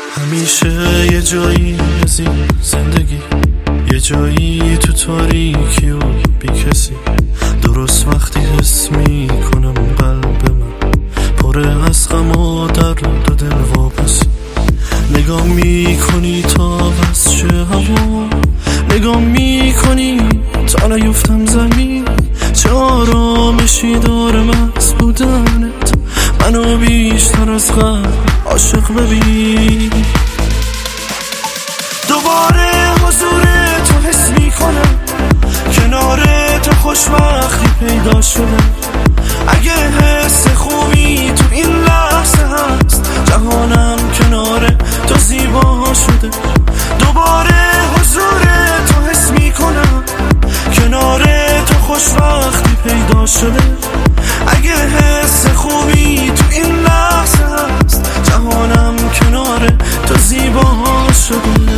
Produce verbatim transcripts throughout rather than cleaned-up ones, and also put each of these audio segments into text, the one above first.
همیشه یه جایی از این زندگی، یه جایی تو تاریکی و بی کسی، درست وقتی حس می کنم قلب من پره از غم و درد و دل واپسی. نگاه می کنی تا بس شه هوا، نگاه می کنی تا نیفتم زمین. چه آرامشی دارم از بودنت، منو بیشتر از قبل عاشق ببین. دوباره حضور تو حس می کنم، کنار تو خوشبختی پیدا شده. اگه حس خوبی تو این لحظه هست، جهانم کنار تو زیبا شده. دوباره حضور تو حس می کنم، کنار تو خوشبختی پیدا شده. اگه حس خوبی تو این لحظه هست، جهانم کنار تو زیبا شده.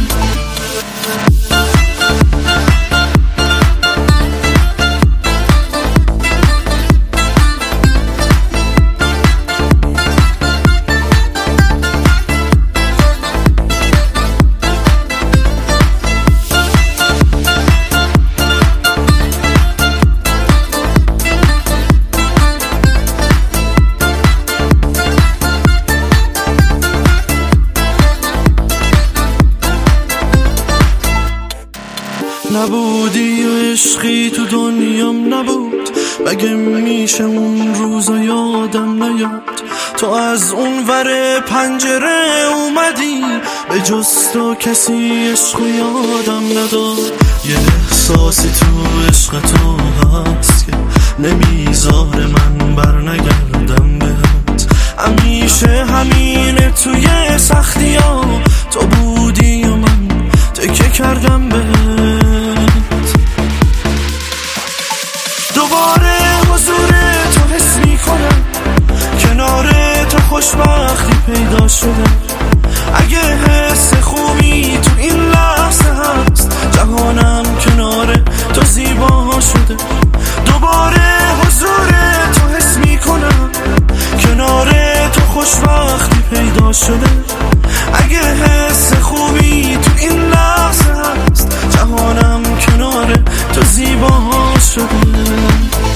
نبودی و عشقی تو دنیام نبود، مگه میشه اون روزا یادم نیاد؟ تو از اون ور پنجره اومدی، به جز تو کسی عشق و یادم نداد. یه احساسی تو عشق تو هست که نمیذاره من بر نگردم بهت. همیشه همینه توی سختی ها، تو بودی و من تکه کردم بهت. دوباره حضور تو حس می کنم، کنار تو خوشبختی پیدا شده. اگه حس خوبی تو این لحظه هست، جهانم کنار تو زیبا شده. دوباره حضور تو حس می کنم، کنار تو خوشبختی پیدا شده. اگه حس خوبی تو این لحظه هست، جهانم کنار تو زیبا شده.